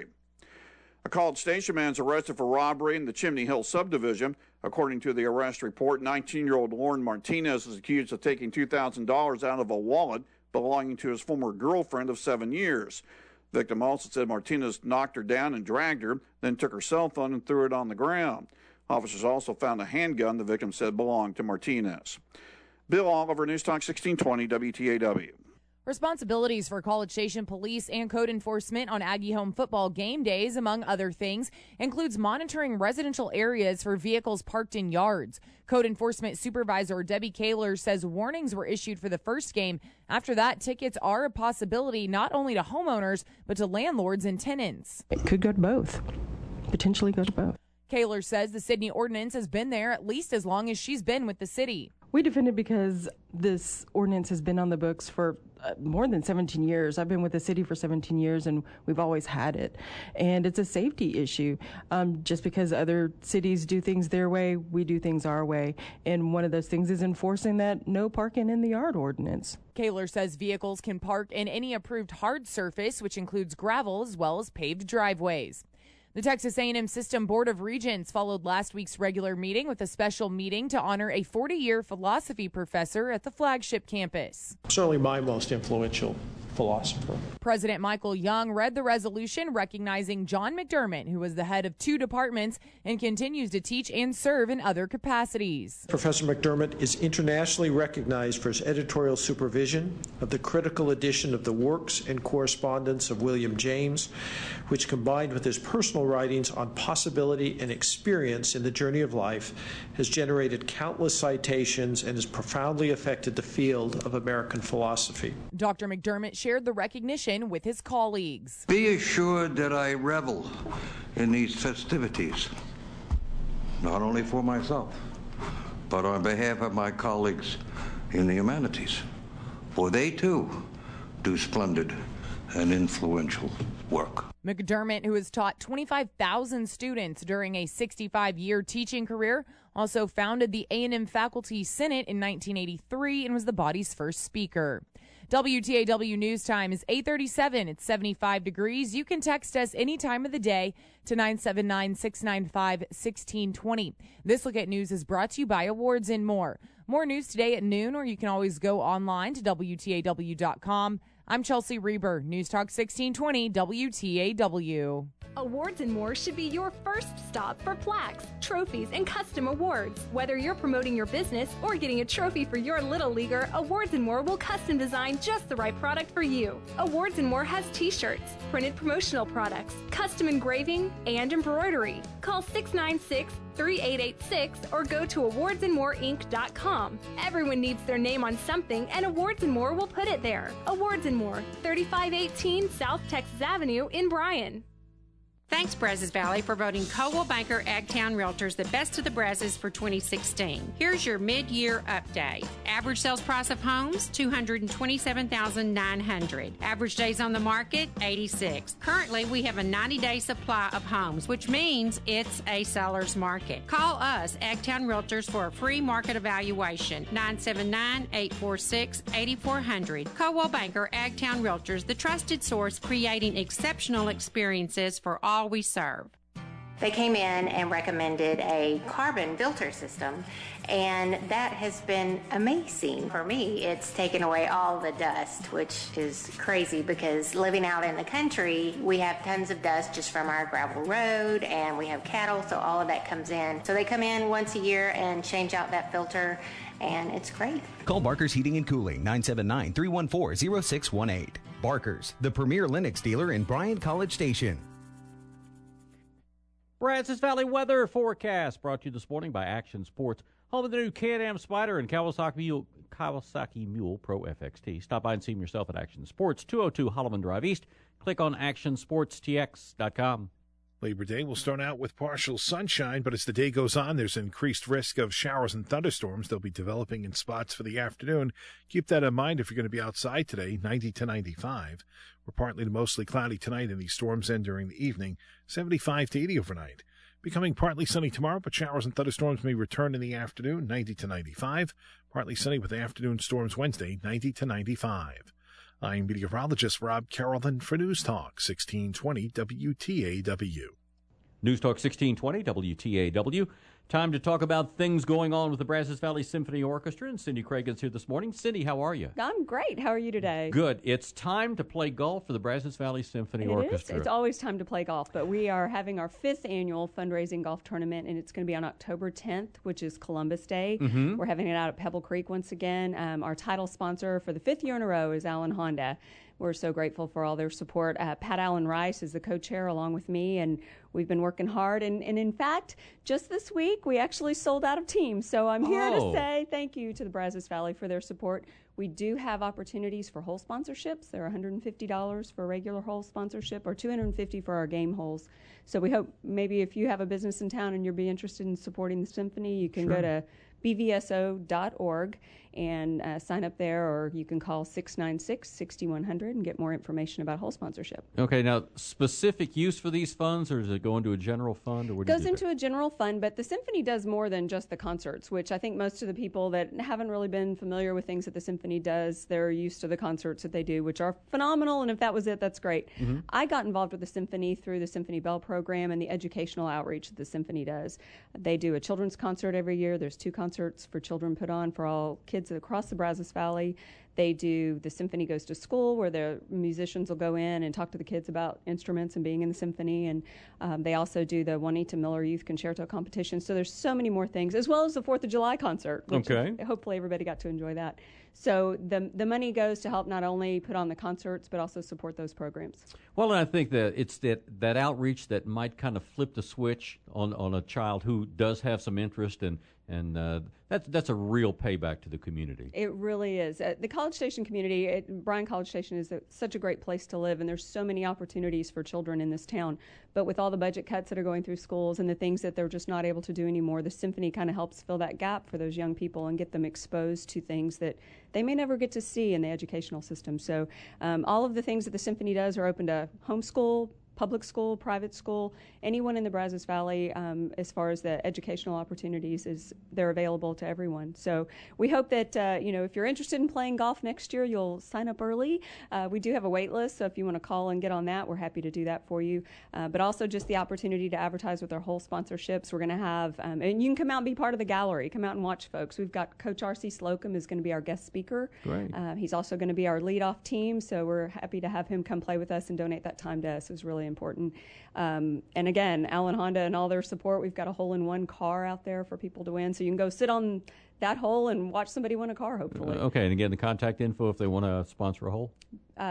A College Station man is arrested for robbery in the Chimney Hill subdivision. According to the arrest report, 19-year-old Lauren Martinez is accused of taking $2,000 out of a wallet belonging to his former girlfriend of 7 years. Victim also said Martinez knocked her down and dragged her, then took her cell phone and threw it on the ground. Officers also found a handgun the victim said belonged to Martinez. Bill Oliver, News Talk 1620 WTAW. Responsibilities for College Station police and code enforcement on Aggie home football game days, among other things, includes monitoring residential areas for vehicles parked in yards. Code enforcement supervisor Debbie Kaler says warnings were issued for the first game. After that, tickets are a possibility not only to homeowners, but to landlords and tenants. It could go to both, potentially go to both. Kaler says the Sidney ordinance has been there at least as long as she's been with the city. We defend it because this ordinance has been on the books for more than 17 years. I've been with the city for 17 years, and we've always had it. And it's a safety issue. Just because other cities do things their way, we do things our way. And one of those things is enforcing that no parking in the yard ordinance. Kaler says vehicles can park in any approved hard surface, which includes gravel as well as paved driveways. The Texas A&M System Board of Regents followed last week's regular meeting with a special meeting to honor a 40-year philosophy professor at the flagship campus. Certainly my most influential philosopher. President Michael Young read the resolution recognizing John McDermott, who was the head of 2 departments and continues to teach and serve in other capacities. Professor McDermott is internationally recognized for his editorial supervision of the critical edition of the works and correspondence of William James, which combined with his personal writings on possibility and experience in the journey of life has generated countless citations and has profoundly affected the field of American philosophy. Dr. McDermott shared the recognition with his colleagues. Be assured that I revel in these festivities, not only for myself, but on behalf of my colleagues in the humanities, for they too do splendid and influential work. McDermott, who has taught 25,000 students during a 65-year teaching career, also founded the A&M Faculty Senate in 1983 and was the body's first speaker. WTAW News Time is 8:37. It's 75 degrees. You can text us any time of the day to 979-695-1620. This Look at News is brought to you by Awards and More. More news today at noon, or you can always go online to WTAW.com. I'm Chelsea Reber, News Talk 1620 WTAW. Awards and More should be your first stop for plaques, trophies, and custom awards. Whether you're promoting your business or getting a trophy for your little leaguer, Awards and More will custom design just the right product for you. Awards and More has t-shirts, printed promotional products, custom engraving, and embroidery. Call 696-3886 or go to awardsandmoreinc.com. Everyone needs their name on something, and Awards and More will put it there. Awards and More, 3518 South Texas Avenue in Bryan. Thanks, Brazos Valley, for voting Coldwell Banker Agtown Realtors the best of the Brazos for 2016. Here's your mid-year update. Average sales price of homes, $227,900. Average days on the market, 86. Currently, we have a 90-day supply of homes, which means it's a seller's market. Call us, Agtown Realtors, for a free market evaluation. 979-846-8400. Coldwell Banker Agtown Realtors, the trusted source creating exceptional experiences for all we serve. They came in and recommended a carbon filter system, and that has been amazing for me. It's taken away all the dust, which is crazy because living out in the country, we have tons of dust just from our gravel road, and we have cattle, so all of that comes in. So they come in once a year and change out that filter, and it's great. Call Barker's Heating and Cooling, 979-314-0618. Barker's, the premier Lennox dealer in Bryant College Station. Brazos Valley weather forecast brought to you this morning by Action Sports, home of the new Can-Am Spider and Kawasaki Mule Pro FXT. Stop by and see them yourself at Action Sports, 202 Holloman Drive East. Click on actionsportstx.com. Labor Day will start out with partial sunshine, but as the day goes on, there's increased risk of showers and thunderstorms. They'll be developing in spots for the afternoon. Keep that in mind if you're going to be outside today, 90 to 95. We're partly to mostly cloudy tonight, and these storms end during the evening, 75 to 80 overnight. Becoming partly sunny tomorrow, but showers and thunderstorms may return in the afternoon, 90 to 95. Partly sunny with afternoon storms Wednesday, 90 to 95. I'm meteorologist Rob Carrollton for News Talk 1620 WTAW. News Talk 1620 WTAW. Time to talk about things going on with the Brazos Valley Symphony Orchestra, and Cindy Cragen's here this morning. Cindy, how are you? I'm great. How are you today? Good. It's time to play golf for the Brazos Valley Symphony Orchestra. It's always time to play golf, but we are having our 5th annual fundraising golf tournament, and it's going to be on October 10th, which is Columbus Day. Mm-hmm. We're having it out at Pebble Creek once again. Our title sponsor for the 5th year in a row is Allen Honda. We're so grateful for all their support. Pat Allen Rice is the co-chair along with me, and we've been working hard. And in fact, just this week, we actually sold out of teams. So I'm here to say thank you to the Brazos Valley for their support. We do have opportunities for hole sponsorships. They're $150 for a regular hole sponsorship or $250 for our game holes. So we hope maybe if you have a business in town and you'd be interested in supporting the symphony, you can go to bvso.org and sign up there, or you can call 696-6100 and get more information about whole sponsorship. Okay, now, specific use for these funds, or does it go into a general fund? Or what goes into a general fund, but the symphony does more than just the concerts, which I think most of the people that haven't really been familiar with things that the symphony does, they're used to the concerts that they do, which are phenomenal, and if that was it, that's great. Mm-hmm. I got involved with the symphony through the Symphony Bell program and the educational outreach that the symphony does. They do a children's concert every year. There's 2 concerts for children put on for all kids across the Brazos Valley. They do the Symphony Goes to School, where the musicians will go in and talk to the kids about instruments and being in the symphony. And they also do the Juanita Miller Youth Concerto Competition. So there's so many more things, as well as the 4th of July concert, which hopefully everybody got to enjoy that. So the money goes to help not only put on the concerts, but also support those programs. Well, and I think that it's that outreach that might kind of flip the switch on a child who does have some interest, and that's a real payback to the community. It really is. The College Station community, Bryan College Station, is such a great place to live, and there's so many opportunities for children in this town. But with all the budget cuts that are going through schools and the things that they're just not able to do anymore, the symphony kind of helps fill that gap for those young people and get them exposed to things that they may never get to see in the educational system. So all of the things that the symphony does are open to homeschool, public school, private school, anyone in the Brazos Valley, as far as the educational opportunities, they're available to everyone. So we hope that, if you're interested in playing golf next year, you'll sign up early. We do have a wait list, so if you want to call and get on that, we're happy to do that for you. But also just the opportunity to advertise with our whole sponsorships. We're going to have, and you can come out and be part of the gallery. Come out and watch, folks. We've got Coach R.C. Slocum is going to be our guest speaker. Great. He's also going to be our leadoff team, so we're happy to have him come play with us and donate that time to us. It was really important. And again, Allen Honda and all their support, we've got a hole-in-one car out there for people to win, so you can go sit on that hole and watch somebody win a car, hopefully. Okay, and again, the contact info if they want to sponsor a hole?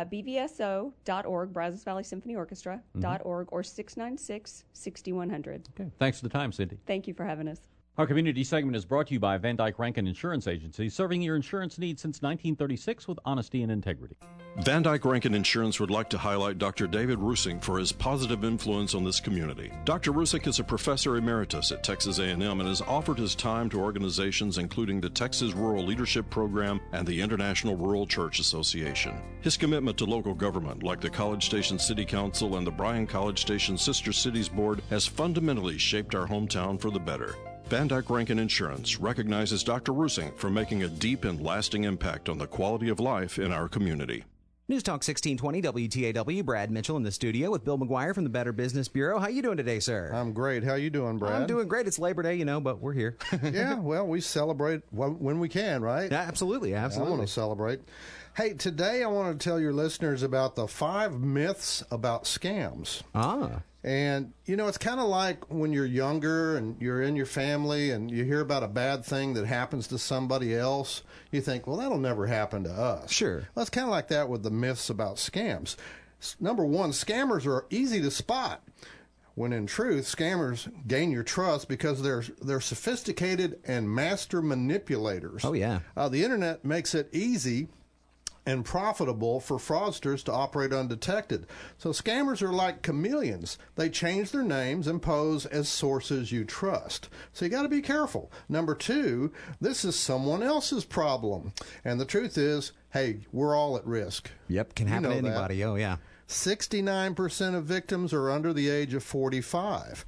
BVSO.org, Brazos Valley Symphony Orchestra.org, or 696-6100. Okay, thanks for the time, Cindy. Thank you for having us. Our community segment is brought to you by Van Dyke Rankin Insurance Agency, serving your insurance needs since 1936 with honesty and integrity. Van Dyke Rankin Insurance would like to highlight Dr. David Rusink for his positive influence on this community. Dr. Rusink is a professor emeritus at Texas A&M and has offered his time to organizations including the Texas Rural Leadership Program and the International Rural Church Association. His commitment to local government, like the College Station City Council and the Bryan College Station Sister Cities Board, has fundamentally shaped our hometown for the better. Van Dyke Rankin Insurance recognizes Dr. Rusink for making a deep and lasting impact on the quality of life in our community. News Talk 1620 WTAW, Brad Mitchell in the studio with Bill McGuire from the Better Business Bureau. How you doing today, sir? I'm great. How you doing, Brad? I'm doing great. It's Labor Day, but we're here. Yeah, well, we celebrate when we can, right? Yeah, absolutely. I want to celebrate. Hey, today I want to tell your listeners about the 5 myths about scams. And, it's kind of like when you're younger and you're in your family and you hear about a bad thing that happens to somebody else. You think, well, that'll never happen to us. Sure. Well, it's kind of like that with the myths about scams. Number one, scammers are easy to spot. When in truth, scammers gain your trust because they're sophisticated and master manipulators. Oh, yeah. The Internet makes it easy and profitable for fraudsters to operate undetected. So scammers are like chameleons. They change their names and pose as sources you trust. So you got to be careful. Number 2, this is someone else's problem. And the truth is, hey, we're all at risk. Yep, can happen to anybody. Oh, yeah. 69% of victims are under the age of 45.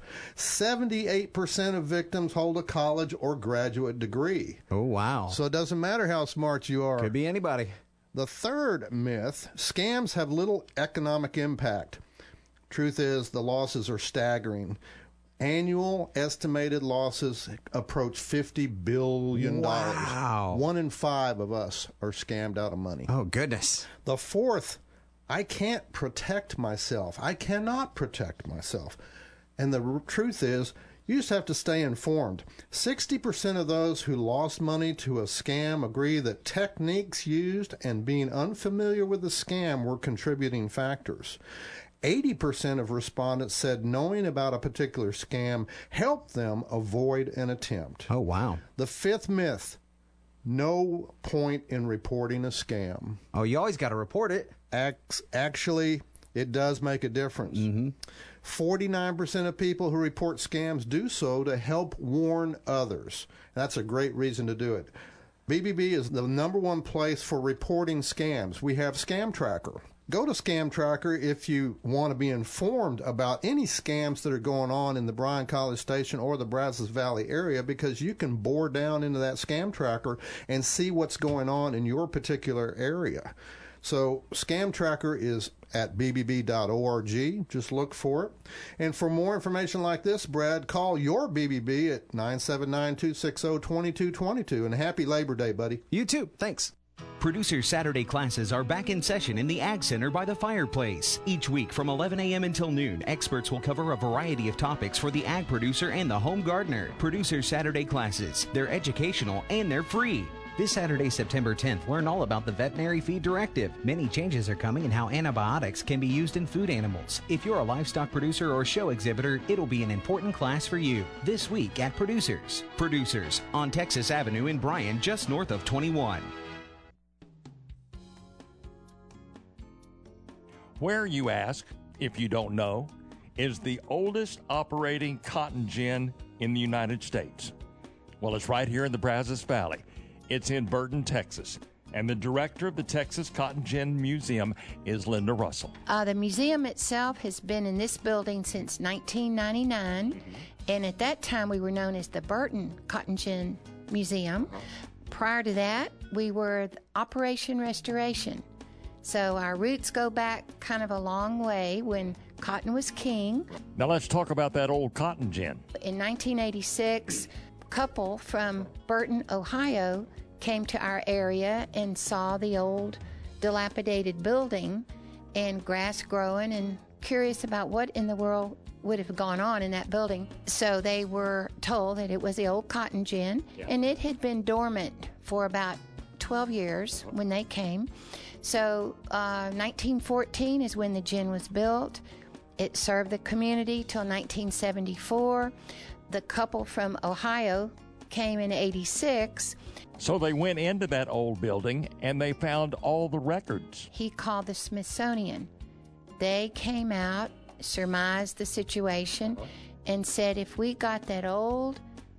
78% of victims hold a college or graduate degree. Oh, wow. So it doesn't matter how smart you are. Could be anybody. The third myth, scams have little economic impact. Truth is, the losses are staggering. Annual estimated losses approach $50 billion. Wow. 1 in 5 of us are scammed out of money. Oh, goodness. The fourth, I can't protect myself. I cannot protect myself. And the truth is, you just have to stay informed. 60% of those who lost money to a scam agree that techniques used and being unfamiliar with the scam were contributing factors. 80% of respondents said knowing about a particular scam helped them avoid an attempt. Oh, wow. The fifth myth, no point in reporting a scam. Oh, you always got to report it. Actually, it does make a difference. 49% of people who report scams do so to help warn others. That's a great reason to do it. BBB is the #1 place for reporting scams. We have Scam Tracker. Go to Scam Tracker if you want to be informed about any scams that are going on in the Bryan College Station or the Brazos Valley area, because you can bore down into that Scam Tracker and see what's going on in your particular area. So Scam Tracker is at bbb.org. Just look for it. And for more information like this, Brad, call your BBB at 979-260-2222. And happy Labor Day, buddy. You too. Thanks. Producer Saturday classes are back in session in the Ag Center by the fireplace. Each week from 11 a.m. until noon, experts will cover a variety of topics for the ag producer and the home gardener. Producer Saturday classes. They're educational and they're free. This Saturday, September 10th, learn all about the Veterinary Feed Directive. Many changes are coming in how antibiotics can be used in food animals. If you're a livestock producer or show exhibitor, it'll be an important class for you. This week at Producers. Producers on Texas Avenue in Bryan, just north of 21. Where, you ask, if you don't know, is the oldest operating cotton gin in the United States? Well, it's right here in the Brazos Valley. It's in Burton, Texas. And the director of the Texas Cotton Gin Museum is Linda Russell. The museum itself has been in this building since 1999. And at that time, we were known as the Burton Cotton Gin Museum. Prior to that, we were Operation Restoration. So our roots go back kind of a long way when cotton was king. Now let's talk about that old cotton gin. In 1986, a couple from Burton, Ohio, came to our area and saw the old dilapidated building and grass growing and curious about what in the world would have gone on in that building. So they were told that it was the old cotton gin, and it had been dormant for about 12 years when they came. So 1914 is when the gin was built. It served the community till 1974. The couple from Ohio came in 86. So they went into that old building and they found all the records. He called the Smithsonian. They came out, surmised the situation, and said if we got that old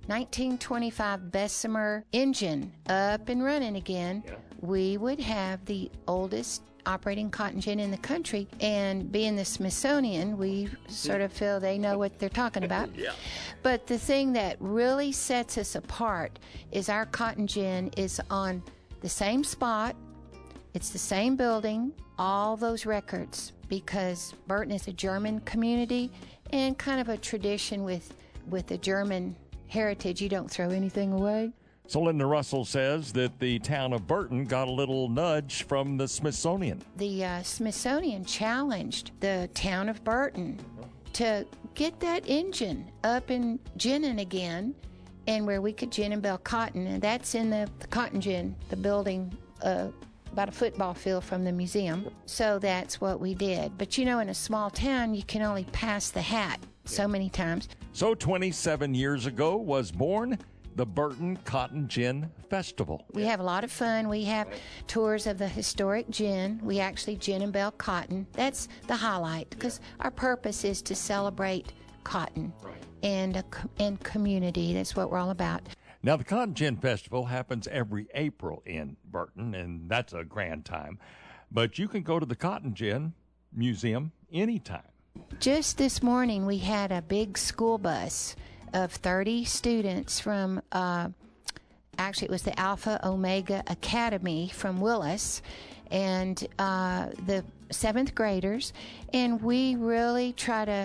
1925 Bessemer engine up and running again, we would have the oldest operating cotton gin in the country. And being the Smithsonian, we sort of feel they know what they're talking about. But the thing that really sets us apart is our cotton gin is on the same spot, it's the same building, all those records, because Burton is a German community and kind of a tradition with the German heritage. You don't throw anything away. So Linda Russell says that the town of Burton got a little nudge from the Smithsonian. The Smithsonian challenged the town of Burton to get that engine up and ginning again, and where we could gin and bale cotton, and that's in the cotton gin, the building about a football field from the museum. So that's what we did. But in a small town, you can only pass the hat so many times. So 27 years ago was born the Burton Cotton Gin Festival. We have a lot of fun. We have tours of the historic gin. We actually gin and bale cotton. That's the highlight, because our purpose is to celebrate cotton and community. That's what we're all about. Now, the Cotton Gin Festival happens every April in Burton, and that's a grand time. But you can go to the Cotton Gin Museum anytime. Just this morning, we had a big school bus of 30 students from, actually it was the Alpha Omega Academy from Willis, and the 7th graders, and we really try to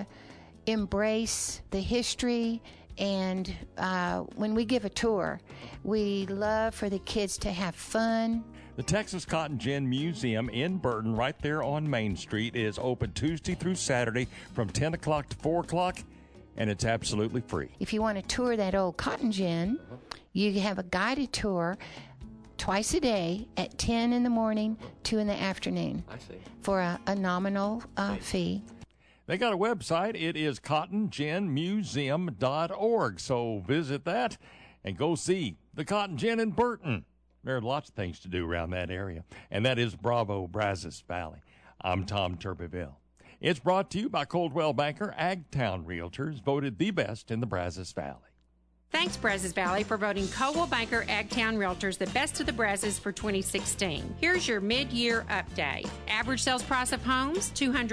embrace the history, and when we give a tour, we love for the kids to have fun. The Texas Cotton Gin Museum in Burton, right there on Main Street, is open Tuesday through Saturday from 10 o'clock to 4 o'clock, and it's absolutely free. If you want to tour that old cotton gin, you have a guided tour twice a day at 10 in the morning, 2 in the afternoon. I see. For a nominal fee. They got a website. It is cottonginmuseum.org. So visit that and go see the Cotton Gin in Burton. There are lots of things to do around that area. And that is Bravo, Brazos Valley. I'm Tom Turbeville. It's brought to you by Coldwell Banker Agtown Realtors, voted the best in the Brazos Valley. Thanks, Brazos Valley, for voting Coldwell Banker Agtown Realtors the best of the Brazos for 2016. Here's your mid-year update. Average sales price of homes,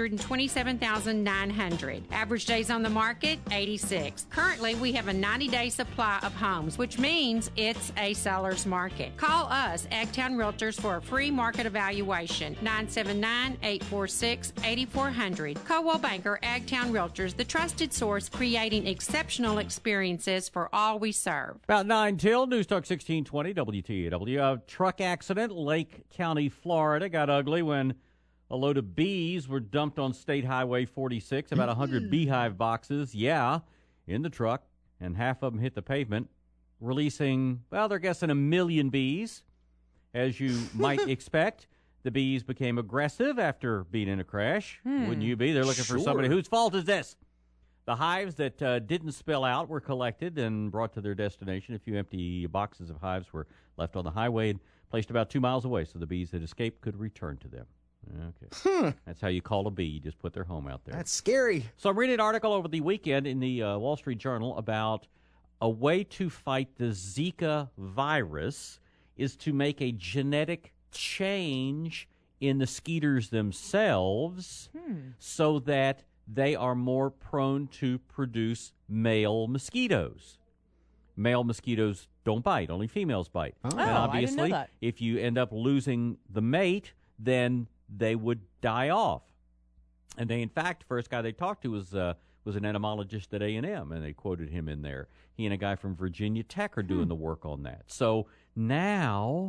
$227,900. Average days on the market, 86. Currently, we have a 90-day supply of homes, which means it's a seller's market. Call us, Agtown Realtors, for a free market evaluation, 979-846-8400. Coldwell Banker Agtown Realtors, the trusted source creating exceptional experiences for all we serve. About 9 till, News Talk 1620, WTAW. A truck accident, Lake County, Florida, got ugly when a load of bees were dumped on State Highway 46, about 100 beehive boxes, in the truck, and half of them hit the pavement, releasing, they're guessing 1 million bees. As you might expect, the bees became aggressive after being in a crash. Wouldn't you be? They're looking for somebody. Whose fault is this? The hives that didn't spill out were collected and brought to their destination. A few empty boxes of hives were left on the highway and placed about 2 miles away so the bees that escaped could return to them. Okay. That's how you call a bee. You just put their home out there. That's scary. So I'm reading an article over the weekend in the Wall Street Journal about a way to fight the Zika virus is to make a genetic change in the skeeters themselves so that they are more prone to produce male mosquitoes. Male mosquitoes don't bite, only females bite. And obviously, I didn't know that. If you end up losing the mate, then they would die off. And they, in fact, first guy they talked to was an entomologist at A&M, and they quoted him in there. He and a guy from Virginia Tech are doing the work on that. So now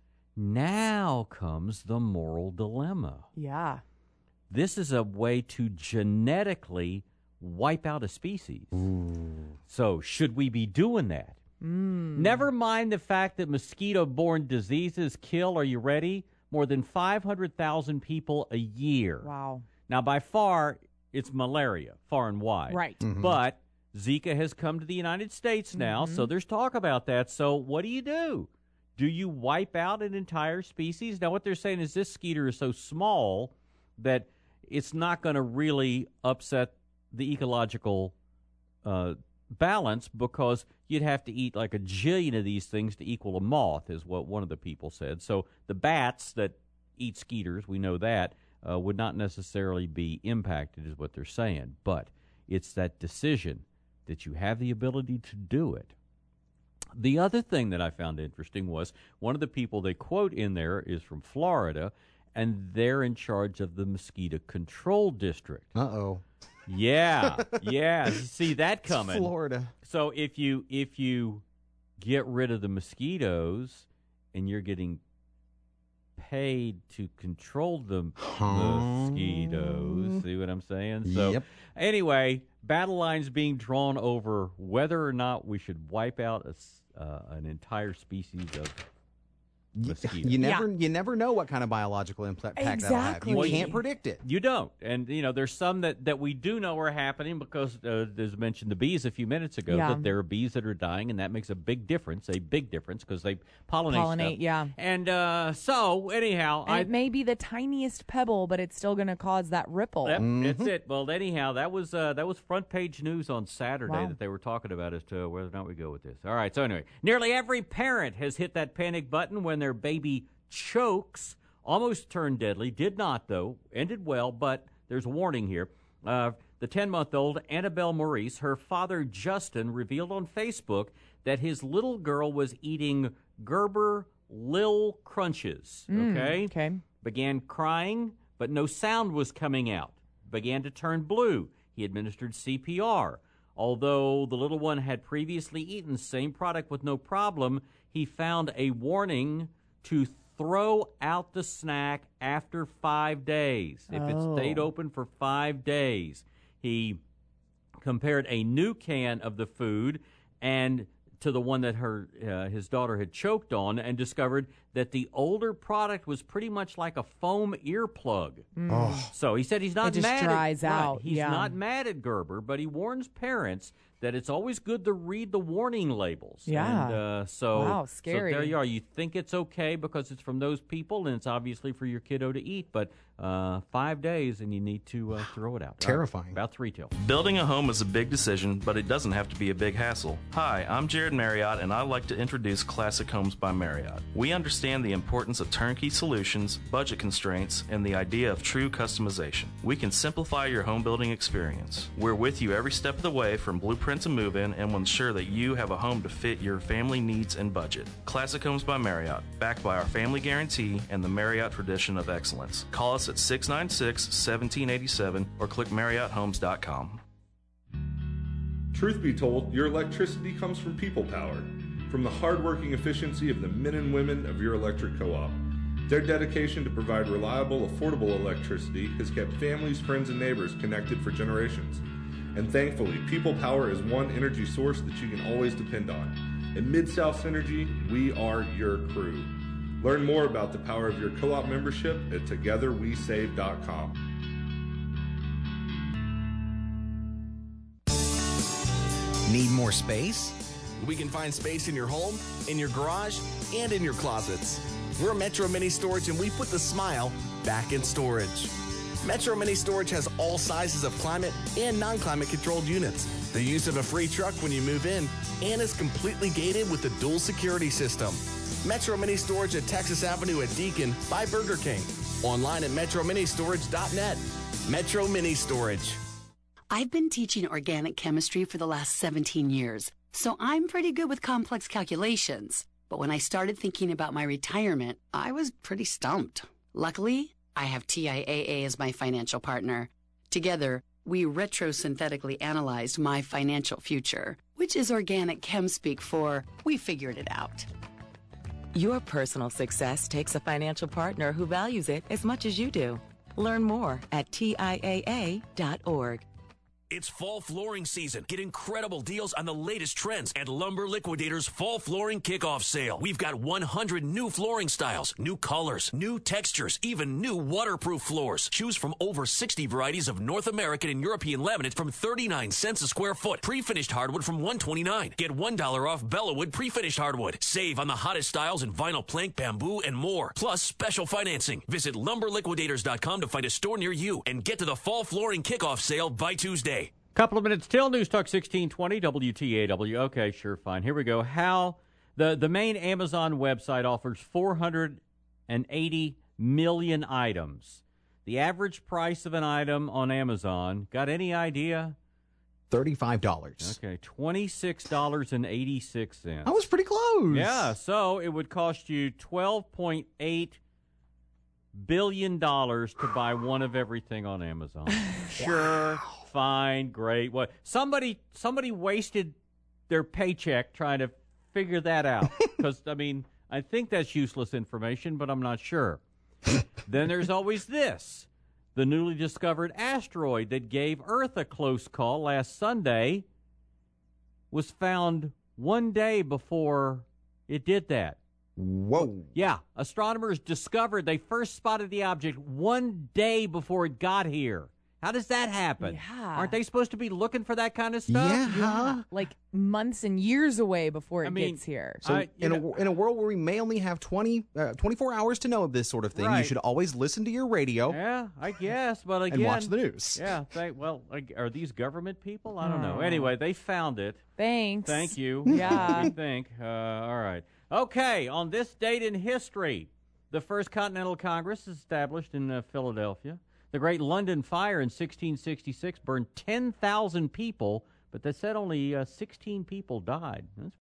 comes the moral dilemma. Yeah. This is a way to genetically wipe out a species. So should we be doing that? Never mind the fact that mosquito-borne diseases kill, are you ready, more than 500,000 people a year. Wow. Now, by far, it's malaria, far and wide. Right. But Zika has come to the United States now, so there's talk about that. So what do? Do you wipe out an entire species? Now, what they're saying is this skeeter is so small that it's not going to really upset the ecological balance, because you'd have to eat like a jillion of these things to equal a moth, is what one of the people said. So the bats that eat skeeters, we know that, would not necessarily be impacted, is what they're saying. But it's that decision that you have the ability to do it. The other thing that I found interesting was one of the people they quote in there is from Florida, and they're in charge of the mosquito control district. Uh-oh. Yeah, yeah. You see that coming. It's Florida. So if you get rid of the mosquitoes and you're getting paid to control the mosquitoes, see what I'm saying? So anyway, battle lines being drawn over whether or not we should wipe out an entire species of mosquito. You never know what kind of biological impact that'll have. You can't predict it. You don't. And, there's some that we do know are happening because, as mentioned, the bees a few minutes ago, that there are bees that are dying, and that makes a big difference, because they pollinate stuff. Yeah. And so, anyhow. And it may be the tiniest pebble, but it's still going to cause that ripple. Yep, that's it. Well, anyhow, that was front page news on Saturday that they were talking about as to whether or not we go with this. All right, so anyway, nearly every parent has hit that panic button when their baby chokes, almost turned deadly, did not though, ended well, but there's a warning here. The 10-month-old Annabelle Maurice, her father Justin, revealed on Facebook that his little girl was eating Gerber Lil Crunches, okay? Began crying, but no sound was coming out. Began to turn blue. He administered CPR. Although the little one had previously eaten the same product with no problem, he found a warning to throw out the snack after 5 days. If it stayed open for 5 days. He compared a new can of the food and to the one that his daughter had choked on, and discovered that the older product was pretty much like a foam earplug. So he said he's not it mad. Just dries out. Right, he's not mad at Gerber, but he warns parents that it's always good to read the warning labels. Yeah. And, wow, scary. So there you are. You think it's okay because it's from those people, and it's obviously for your kiddo to eat, but 5 days and you need to throw it out. Terrifying. About retail. Building a home is a big decision, but it doesn't have to be a big hassle. Hi, I'm Jared Marriott, and I'd like to introduce Classic Homes by Marriott. We understand the importance of turnkey solutions, budget constraints, and the idea of true customization. We can simplify your home building experience. We're with you every step of the way from blueprint to move-in, and will ensure that you have a home to fit your family needs and budget. Classic Homes by Marriott, backed by our family guarantee and the Marriott tradition of excellence. Call us at 696-1787 or click MarriottHomes.com. Truth be told, your electricity comes from people power, from the hardworking efficiency of the men and women of your electric co-op. Their dedication to provide reliable, affordable electricity has kept families, friends, and neighbors connected for generations. And thankfully, People Power is one energy source that you can always depend on. At Mid-South Synergy, we are your crew. Learn more about the power of your co-op membership at TogetherWeSave.com. Need more space? We can find space in your home, in your garage, and in your closets. We're Metro Mini Storage, and we put the smile back in storage. Metro Mini Storage has all sizes of climate and non-climate controlled units, the use of a free truck when you move in, and is completely gated with a dual security system. Metro Mini Storage at Texas Avenue at Deacon by Burger King. Online at metroministorage.net. Metro Mini Storage. I've been teaching organic chemistry for the last 17 years, so I'm pretty good with complex calculations. But when I started thinking about my retirement, I was pretty stumped. Luckily, I have TIAA as my financial partner. Together, we retrosynthetically analyzed my financial future, which is organic chem speak for we figured it out. Your personal success takes a financial partner who values it as much as you do. Learn more at TIAA.org. It's fall flooring season. Get incredible deals on the latest trends at Lumber Liquidators Fall Flooring Kickoff Sale. We've got 100 new flooring styles, new colors, new textures, even new waterproof floors. Choose from over 60 varieties of North American and European laminate from 39 cents a square foot. Pre-finished hardwood from $1.29. Get $1 off Bellawood pre-finished hardwood. Save on the hottest styles in vinyl plank, bamboo, and more. Plus special financing. Visit lumberliquidators.com to find a store near you and get to the Fall Flooring Kickoff Sale by Tuesday. Couple of minutes till News Talk 1620 WTAW. Okay, sure, fine. Here we go. How the main Amazon website offers 480 million items. The average price of an item on Amazon, got any idea? $35. Okay, $26.86. I was pretty close. Yeah, so it would cost you $12.8 billion to buy one of everything on Amazon. Sure. Wow. Fine, great. What? Somebody wasted their paycheck trying to figure that out. Because, I mean, I think that's useless information, but I'm not sure. Then there's always this. The newly discovered asteroid that gave Earth a close call last Sunday was found one day before it did that. Whoa. Yeah, astronomers discovered they first spotted the object one day before it got here. How does that happen? Yeah. Aren't they supposed to be looking for that kind of stuff? Yeah. Like months and years away before it gets here. So in a world where we may only have 24 hours to know of this sort of thing, you should always listen to your radio. Yeah, I guess, but again, and watch the news. Yeah, are these government people? I don't know. Anyway, they found it. Thanks. Thank you. Yeah. I think. All right. Okay, on this date in history, the First Continental Congress is established in Philadelphia. The Great London Fire in 1666 burned 10,000 people, but they said only 16 people died. That's